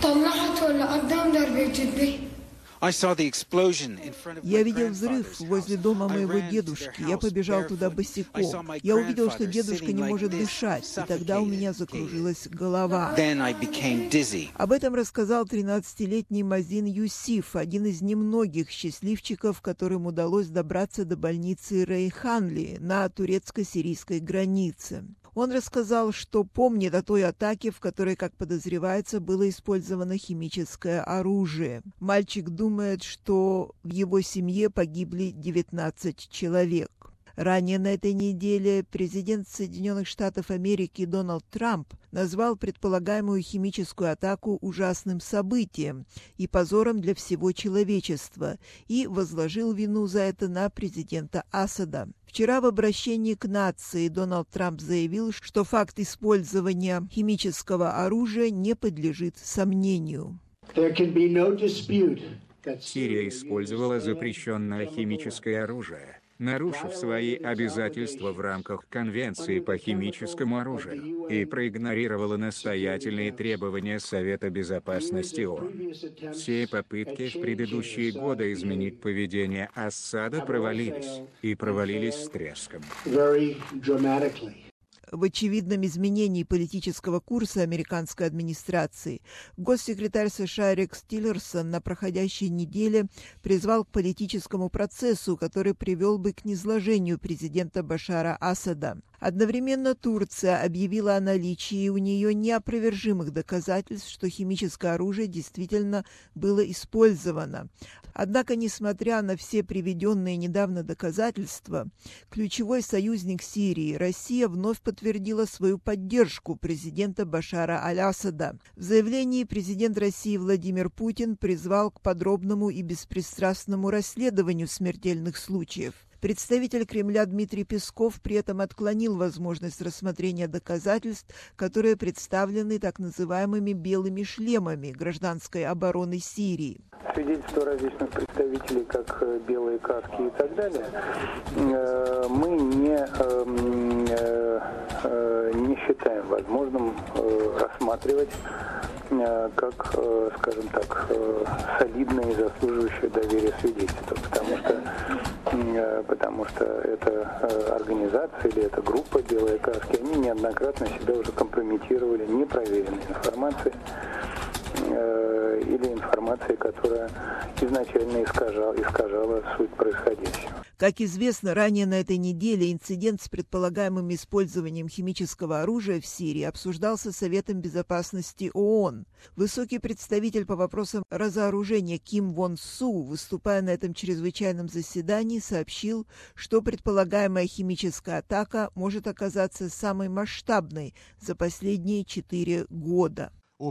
Я видел взрыв возле дома моего дедушки. Я побежал туда босиком. Я увидел, что дедушка не может дышать, и тогда у меня закружилась голова. Об этом рассказал 13-летний Мазин Юсиф, один из немногих счастливчиков, которым удалось добраться до больницы Рейханли на турецко-сирийской границе. Он рассказал, что помнит о той атаке, в которой, как подозревается, было использовано химическое оружие. Мальчик думает, что в его семье погибли 19 человек. Ранее на этой неделе президент Соединенных Штатов Америки Дональд Трамп назвал предполагаемую химическую атаку ужасным событием и позором для всего человечества и возложил вину за это на президента Асада. Вчера в обращении к нации Дональд Трамп заявил, что факт использования химического оружия не подлежит сомнению. Сирия использовала запрещенное химическое оружие, нарушив свои обязательства в рамках Конвенции по химическому оружию, и проигнорировала настоятельные требования Совета Безопасности ООН. Все попытки в предыдущие годы изменить поведение Асада провалились, и провалились с треском. В очевидном изменении политического курса американской администрации госсекретарь США Рекс Тиллерсон на проходящей неделе призвал к политическому процессу, который привел бы к низложению президента Башара Асада. Одновременно Турция объявила о наличии у нее неопровержимых доказательств, что химическое оружие действительно было использовано. Однако, несмотря на все приведенные недавно доказательства, ключевой союзник Сирии, Россия, вновь подтвердила свою поддержку президента Башара аль-Асада. В заявлении президент России Владимир Путин призвал к подробному и беспристрастному расследованию смертельных случаев. Представитель Кремля Дмитрий Песков при этом отклонил возможность рассмотрения доказательств, которые представлены так называемыми «белыми шлемами» гражданской обороны Сирии. Свидетельства различных представителей, как белые каски и так далее, мы не считаем возможным рассматривать как, скажем так, солидное и заслуживающее доверия свидетельства, потому что эта организация или эта группа «Белые каски», они неоднократно себя уже компрометировали непроверенной информацией или информацией, которая изначально искажала суть происходящего. Как известно, ранее на этой неделе инцидент с предполагаемым использованием химического оружия в Сирии обсуждался Советом Безопасности ООН. Высокий представитель по вопросам разоружения Ким Вон Су, выступая на этом чрезвычайном заседании, сообщил, что предполагаемая химическая атака может оказаться самой масштабной за последние 4 года.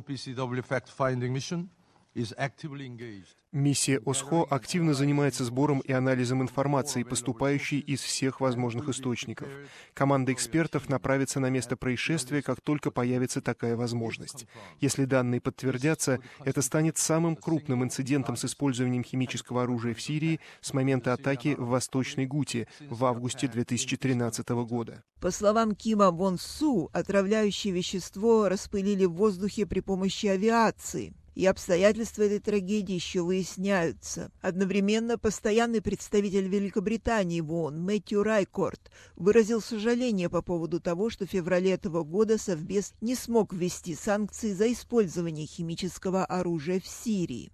Миссия ОСХО активно занимается сбором и анализом информации, поступающей из всех возможных источников. Команда экспертов направится на место происшествия, как только появится такая возможность. Если данные подтвердятся, это станет самым крупным инцидентом с использованием химического оружия в Сирии с момента атаки в Восточной Гуте в августе 2013 года. По словам Кима Вон Су, отравляющее вещество распылили в воздухе при помощи авиации. И обстоятельства этой трагедии еще выясняются. Одновременно постоянный представитель Великобритании в ООН Мэтью Райкорд выразил сожаление по поводу того, что в феврале этого года Совбез не смог ввести санкции за использование химического оружия в Сирии.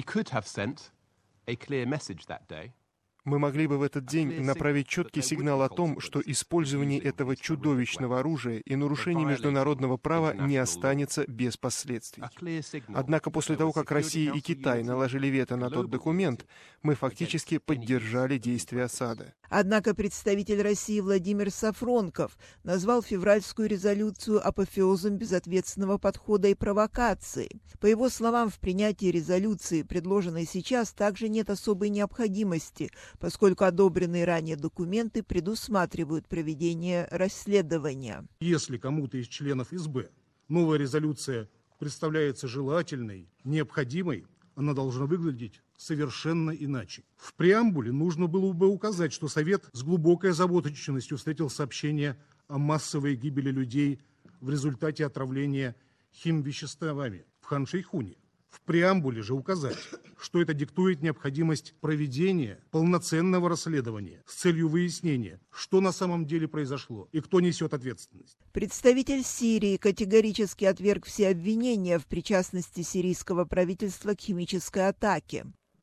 Мы могли бы в этот день направить четкий сигнал о том, что использование этого чудовищного оружия и нарушение международного права не останется без последствий. Однако после того, как Россия и Китай наложили вето на тот документ, мы фактически поддержали действия Асада. Однако представитель России Владимир Сафронков назвал февральскую резолюцию апофеозом безответственного подхода и провокации. По его словам, в принятии резолюции, предложенной сейчас, также нет особой необходимости, поскольку одобренные ранее документы предусматривают проведение расследования. Если кому-то из членов СБ новая резолюция представляется желательной, необходимой, она должна выглядеть совершенно иначе. В преамбуле нужно было бы указать, что Совет с глубокой озабоченностью встретил сообщение о массовой гибели людей в результате отравления химвеществами в Хан-Шейхуне. В преамбуле же указать, что это диктует необходимость проведения полноценного расследования с целью выяснения, что на самом деле произошло и кто несет ответственность. Представитель Сирии категорически отверг все обвинения в причастности сирийского правительства к химической атаке.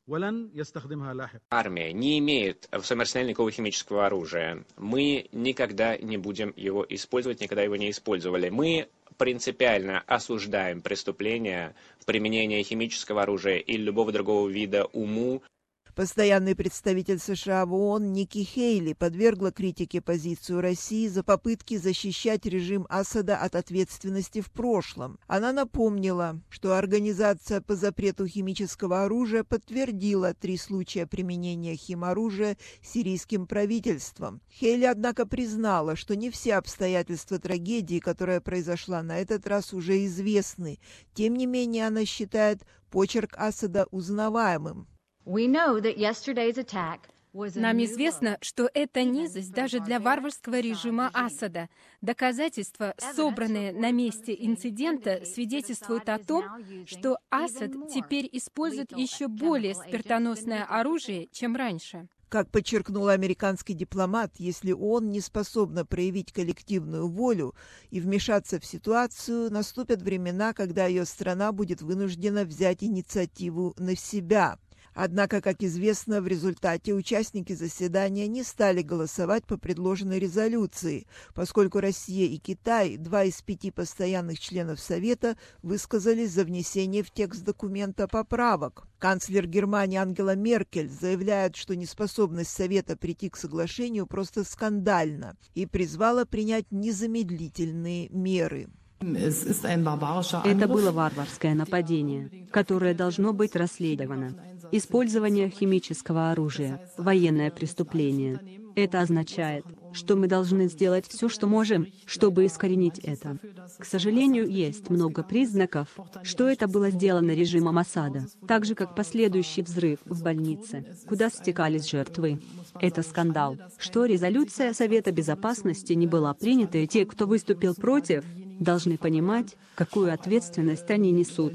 Армия не имеет в своем арсенале никакого химического оружия. Мы никогда не будем его использовать, никогда его не использовали. Мы принципиально осуждаем преступления в применении химического оружия или любого другого вида уму. Постоянный представитель США в ООН Ники Хейли подвергла критике позицию России за попытки защищать режим Асада от ответственности в прошлом. Она напомнила, что Организация по запрету химического оружия подтвердила 3 случая применения химоружия сирийским правительством. Хейли, однако, признала, что не все обстоятельства трагедии, которая произошла на этот раз, уже известны. Тем не менее, она считает почерк Асада узнаваемым. Нам известно, что это низость даже для варварского режима Асада. Доказательства, собранные на месте инцидента, свидетельствуют о том, что Асад теперь использует еще более смертоносное оружие, чем раньше. Как подчеркнул американский дипломат, если ООН не способна проявить коллективную волю и вмешаться в ситуацию, наступят времена, когда ее страна будет вынуждена взять инициативу на себя. Однако, как известно, в результате участники заседания не стали голосовать по предложенной резолюции, поскольку Россия и Китай, 2 из 5 постоянных членов Совета, высказались за внесение в текст документа поправок. Канцлер Германии Ангела Меркель заявляет, что неспособность Совета прийти к соглашению просто скандальна, и призвала принять незамедлительные меры. Это было варварское нападение, которое должно быть расследовано. Использование химического оружия — военное преступление. Это означает, что мы должны сделать все, что можем, чтобы искоренить это. К сожалению, есть много признаков, что это было сделано режимом Асада, так же, как последующий взрыв в больнице, куда стекались жертвы. Это скандал, что резолюция Совета Безопасности не была принята, и те, кто выступил против, должны понимать, какую ответственность они несут.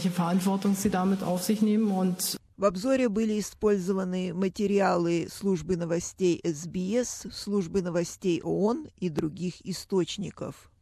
В обзоре были использованы материалы службы новостей СБС, службы новостей ООН и других источников.